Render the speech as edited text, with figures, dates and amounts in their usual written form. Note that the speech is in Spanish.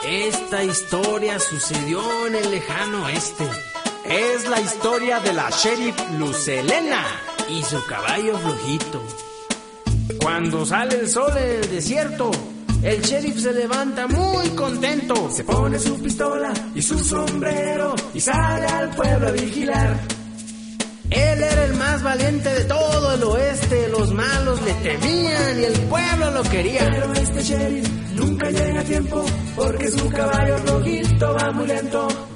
Esta historia sucedió en el lejano oeste. Es la historia de la sheriff Lucelena y su caballo flojito. Cuando sale el sol en el desierto, el sheriff se levanta muy contento. Se pone su pistola y su sombrero y sale al pueblo a vigilar. Él era el más valiente de todo el oeste. Los malos le temían y el pueblo lo quería. Pero este sheriff nunca llega a tiempo porque su caballo rojito va muy lento.